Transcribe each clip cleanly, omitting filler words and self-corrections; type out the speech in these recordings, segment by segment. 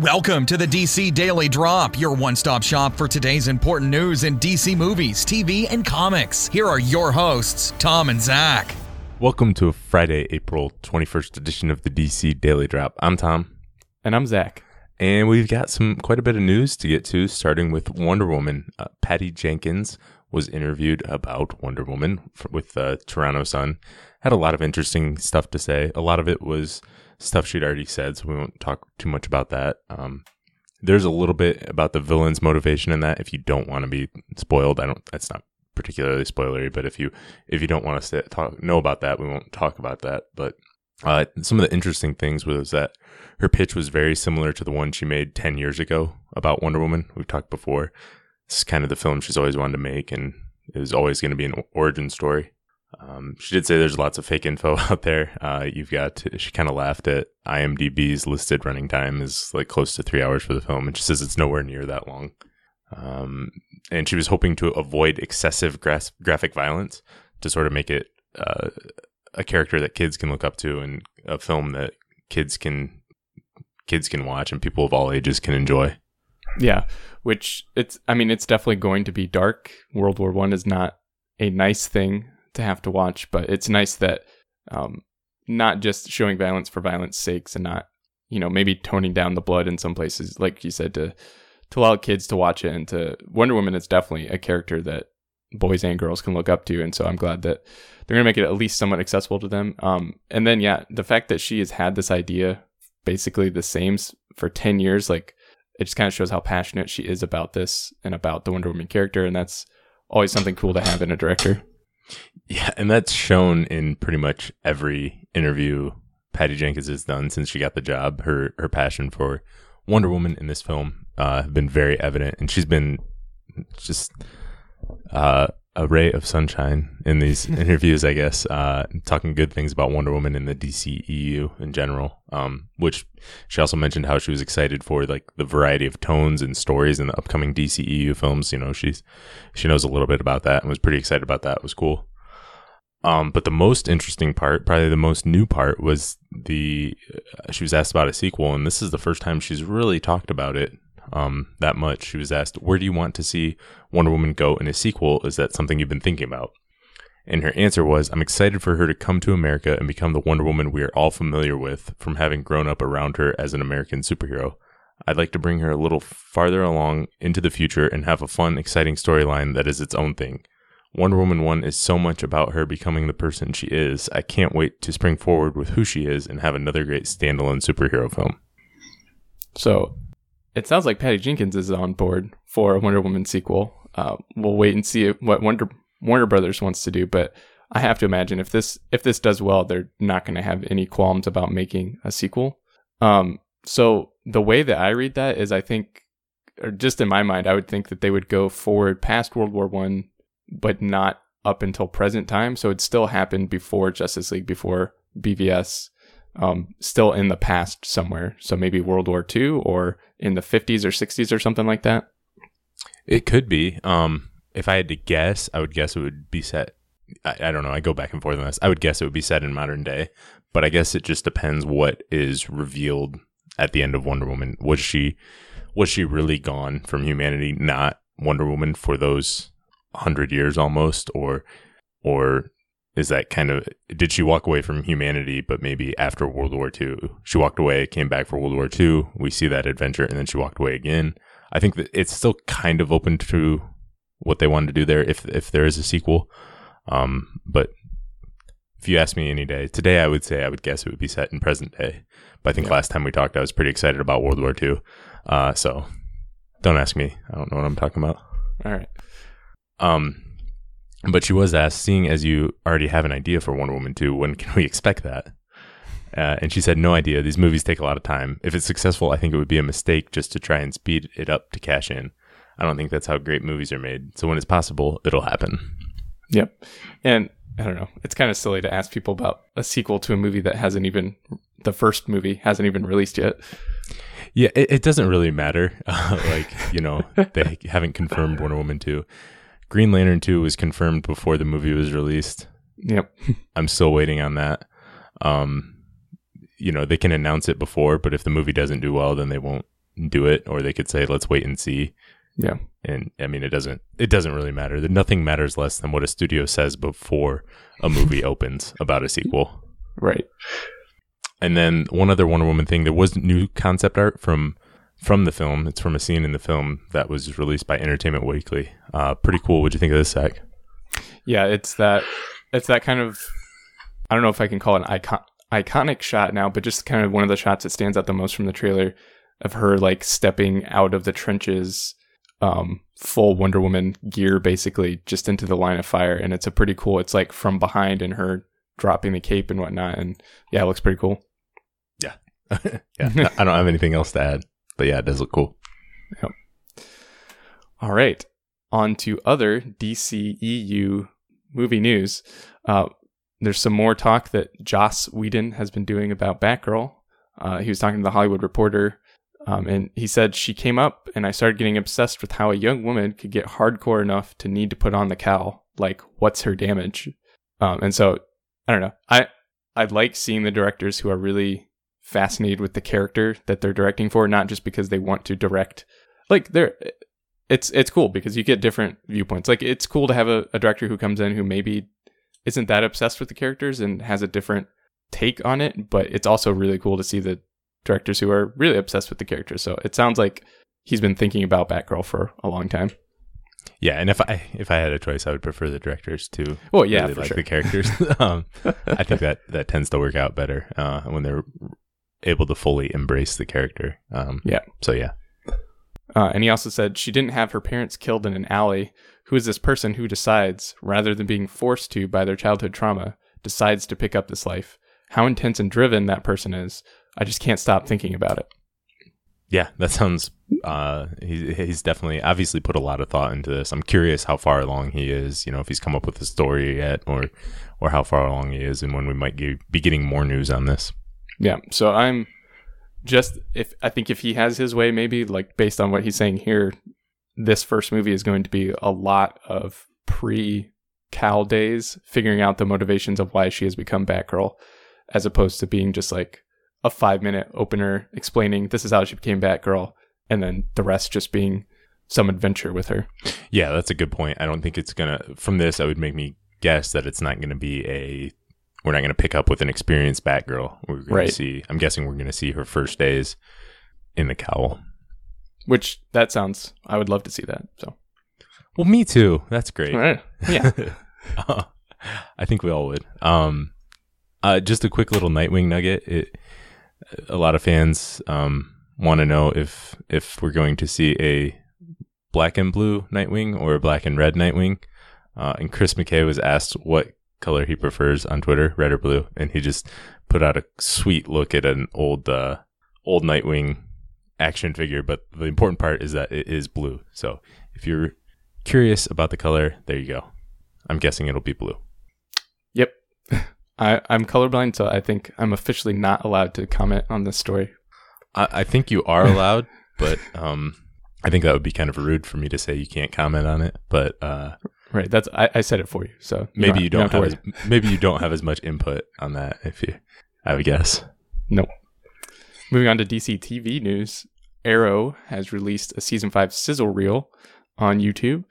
Welcome to the DC Daily Drop, your one-stop shop for today's important news in DC movies, TV, and comics. Here are your hosts, Tom and Zach. Welcome to a Friday, April 21st edition of the DC Daily Drop. I'm Tom. And I'm Zach. And we've got quite a bit of news to get to, starting with Wonder Woman. Patty Jenkins was interviewed about Wonder Woman with Toronto Sun. Had a lot of interesting stuff to say. A lot of it was stuff she'd already said, so we won't talk too much about that. There's a little bit about the villain's motivation in that. If you don't want to be spoiled, that's not particularly spoilery, but if you don't want to know about that, we won't talk about that. But some of the interesting things was that her pitch was very similar to the one she made 10 years ago about Wonder Woman. We've talked before. It's kind of the film she's always wanted to make, and it was always going to be an origin story. She did say there's lots of fake info out there. She kind of laughed at IMDb's listed running time is like close to 3 hours for the film, and she says it's nowhere near that long. And she was hoping to avoid excessive graphic violence to sort of make it a character that kids can look up to, and a film that kids can watch and people of all ages can enjoy. Yeah, which it's definitely going to be dark. World War I is not a nice thing to have to watch, but it's nice that not just showing violence for violence sakes, and not, maybe toning down the blood in some places, like you said, to allow kids to watch it. And to Wonder Woman, it's definitely a character that boys and girls can look up to, and so I'm glad that they're going to make it at least somewhat accessible to them. And then, the fact that she has had this idea basically the same for 10 years, like, it just kind of shows how passionate she is about this and about the Wonder Woman character, and that's always something cool to have in a director. Yeah, and that's shown in pretty much every interview Patty Jenkins has done since she got the job. Her passion for Wonder Woman in this film have been very evident, and she's been just a ray of sunshine in these interviews, I guess, talking good things about Wonder Woman in the DCEU in general, which she also mentioned how she was excited for, like, the variety of tones and stories in the upcoming DCEU films. She knows a little bit about that and was pretty excited about that. It was cool. But the most interesting part, probably the most new part, was she was asked about a sequel, and this is the first time she's really talked about it that much. She was asked, where do you want to see Wonder Woman go in a sequel? Is that something you've been thinking about? And her answer was, I'm excited for her to come to America and become the Wonder Woman we are all familiar with from having grown up around her as an American superhero. I'd like to bring her a little farther along into the future and have a fun, exciting storyline that is its own thing. Wonder Woman 1 is so much about her becoming the person she is. I can't wait to spring forward with who she is and have another great standalone superhero film. So it sounds like Patty Jenkins is on board for a Wonder Woman sequel. We'll wait and see what Warner Brothers wants to do, but I have to imagine if this does well, they're not going to have any qualms about making a sequel. So the way that I read that is, I think, or just in my mind, I would think that they would go forward past World War I, but not up until present time. So it still happened before Justice League, before BVS. Still in the past somewhere. So maybe World War II, or in the 50s or 60s or something like that. It could be. If I had to guess, I would guess it would be set. I don't know. I go back and forth on this. I would guess it would be set in modern day, but I guess it just depends what is revealed at the end of Wonder Woman. Was she really gone from humanity, not Wonder Woman, for those 100 years almost, or is that kind of, did she walk away from humanity, but maybe after World War II? She walked away, came back for World War II. We see that adventure, and then she walked away again. I think that it's still kind of open to what they wanted to do there if there is a sequel. But if you ask me any day, today I would guess it would be set in present day. But I think last time we talked, I was pretty excited about World War II. So don't ask me. I don't know what I'm talking about. All right. But she was asked, seeing as you already have an idea for Wonder Woman 2, when can we expect that? And she said, no idea. These movies take a lot of time. If it's successful, I think it would be a mistake just to try and speed it up to cash in. I don't think that's how great movies are made. So when it's possible, it'll happen. Yep. And I don't know. It's kind of silly to ask people about a sequel to a movie that the first movie hasn't even released yet. Yeah, it doesn't really matter. They haven't confirmed Wonder Woman 2. Green Lantern 2 was confirmed before the movie was released. Yep. I'm still waiting on that. They can announce it before, but if the movie doesn't do well, then they won't do it, or they could say, let's wait and see. Yeah. And I mean, it doesn't really matter. Nothing matters less than what a studio says before a movie opens about a sequel. Right. And then one other Wonder Woman thing, there was new concept art from the film. It's from a scene in the film that was released by Entertainment Weekly. Pretty cool. What'd you think of this, Zach? Yeah, it's that kind of, I don't know if I can call it an iconic shot now, but just kind of one of the shots that stands out the most from the trailer of her like stepping out of the trenches, full Wonder Woman gear, basically just into the line of fire. And it's a pretty cool, it's like from behind and her dropping the cape and whatnot. And yeah, it looks pretty cool. Yeah. Yeah. I don't have anything else to add, but yeah, it does look cool. Yep. All right. On to other DCEU movie news. There's some more talk that Joss Whedon has been doing about Batgirl. He was talking to the Hollywood Reporter, and he said, she came up and I started getting obsessed with how a young woman could get hardcore enough to need to put on the cowl. Like, what's her damage? And so, I don't know. I like seeing the directors who are really fascinated with the character that they're directing for, not just because they want to direct. Like, it's cool because you get different viewpoints. Like, it's cool to have a director who comes in who maybe isn't that obsessed with the characters and has a different take on it, but it's also really cool to see the directors who are really obsessed with the characters. So it sounds like he's been thinking about Batgirl for a long time. Yeah, and if I had a choice, I would prefer the directors to really like sure. the characters. I think that tends to work out better when they're able to fully embrace the character. Yeah. So yeah. And he also said she didn't have her parents killed in an alley. Who is this person who decides, rather than being forced to by their childhood trauma, decides to pick up this life? How intense and driven that person is. I just can't stop thinking about it. Yeah, that sounds, he's definitely obviously put a lot of thought into this. I'm curious how far along he is, if he's come up with a story yet or how far along he is and when we might be getting more news on this. Yeah, so I think if he has his way, maybe like based on what he's saying here, this first movie is going to be a lot of pre-Cal days, figuring out the motivations of why she has become Batgirl, as opposed to being just like a 5-minute opener explaining this is how she became Batgirl, and then the rest just being some adventure with her. Yeah, that's a good point. I don't think it's from this, I would make me guess that it's not gonna be we're not gonna pick up with an experienced Batgirl. We're gonna see, I'm guessing we're gonna see her first days in the cowl. Which I would love to see that. So, well, me too. That's great. All right. Yeah. I think we all would. Just a quick little Nightwing nugget. A lot of fans want to know if we're going to see a black and blue Nightwing or a black and red Nightwing. And Chris McKay was asked what color he prefers on Twitter, red or blue, and he just put out a sweet look at an old Nightwing action figure, but the important part is that it is blue. So if you're curious about the color, there you go. I'm guessing it'll be blue. Yep. I'm colorblind, so I think I'm officially not allowed to comment on this story. I think you are allowed, but I think that would be kind of rude for me to say you can't comment on it. But right, that's I said it for you, so maybe you don't have as much input on that. I would guess. Nope. Moving on to DC TV news, Arrow has released a season 5 sizzle reel on YouTube.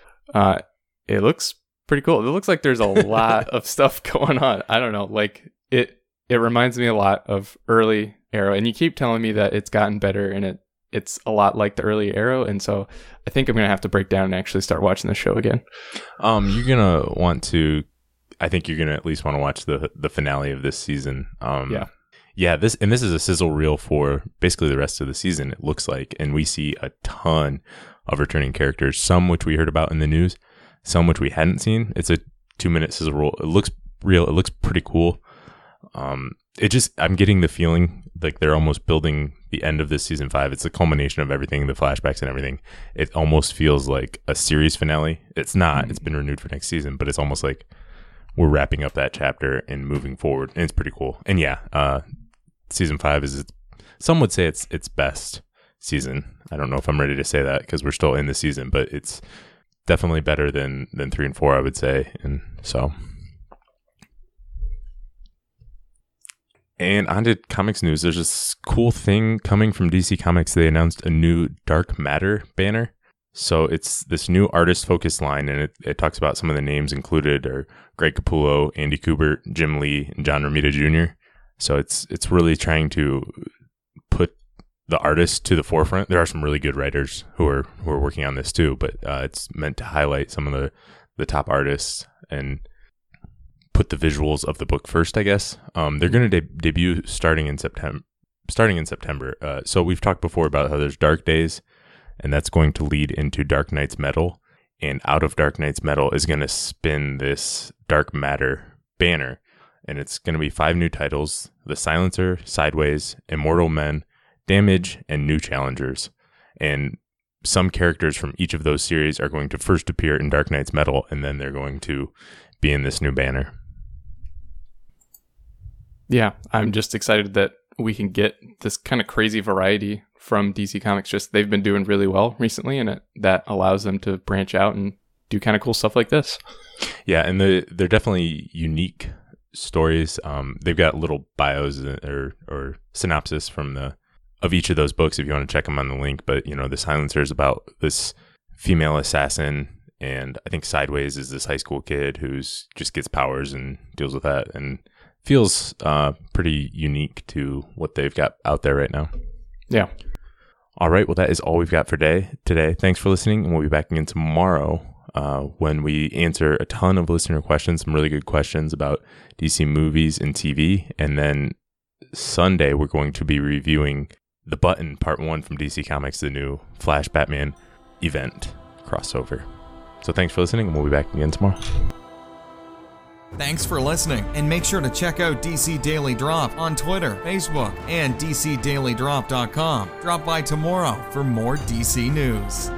It looks pretty cool. It looks like there's a lot of stuff going on. I don't know, like it reminds me a lot of early Arrow, and you keep telling me that it's gotten better and it's a lot like the early Arrow, and so I think I'm gonna have to break down and actually start watching the show again. You're gonna want to. I think you're gonna at least want to watch the finale of this season. Yeah, this is a sizzle reel for basically the rest of the season, it looks like. And we see a ton of returning characters, some which we heard about in the news, some which we hadn't seen. It's a 2-minute sizzle reel. It looks real. It looks pretty cool. I'm getting the feeling like they're almost building the end of this season 5. It's a culmination of everything, the flashbacks and everything. It almost feels like a series finale. It's not. It's been renewed for next season, but it's almost like we're wrapping up that chapter and moving forward. And it's pretty cool. And yeah, season 5 is, some would say its best season. I don't know if I'm ready to say that because we're still in the season, but it's definitely better than 3 and 4, I would say. And so, And on to comics news. There's this cool thing coming from DC Comics. They announced a new Dark Matter banner. So it's this new artist-focused line, and it talks about some of the names included are Greg Capullo, Andy Kubert, Jim Lee, and John Romita Jr. So it's really trying to put the artist to the forefront. There are some really good writers who are working on this too, but it's meant to highlight some of the top artists and put the visuals of the book first, I guess. They're going to debut starting in September. So we've talked before about how there's Dark Days, and that's going to lead into Dark Knight's Metal. And out of Dark Knight's Metal is going to spin this Dark Matter banner. And it's going to be 5 new titles: The Silencer, Sideways, Immortal Men, Damage, and New Challengers. And some characters from each of those series are going to first appear in Dark Knight's Metal, and then they're going to be in this new banner. Yeah, I'm just excited that we can get this kind of crazy variety from DC Comics. Just they've been doing really well recently, and that allows them to branch out and do kind of cool stuff like this. Yeah, and they're definitely unique stories. They've got little bios or synopsis of each of those books if you want to check them on the link. But The Silencer is about this female assassin, and I think Sideways is this high school kid who's just gets powers and deals with that, and feels pretty unique to what they've got out there right now. Yeah. All right. Well, that is all we've got for today. Thanks for listening, and we'll be back again tomorrow when we answer a ton of listener questions, some really good questions about DC movies and TV. And then Sunday, we're going to be reviewing The Button Part 1 from DC Comics, the new Flash Batman event crossover. So thanks for listening, and we'll be back again tomorrow. Thanks for listening, and make sure to check out DC Daily Drop on Twitter, Facebook, and DCDailyDrop.com. Drop by tomorrow for more DC news.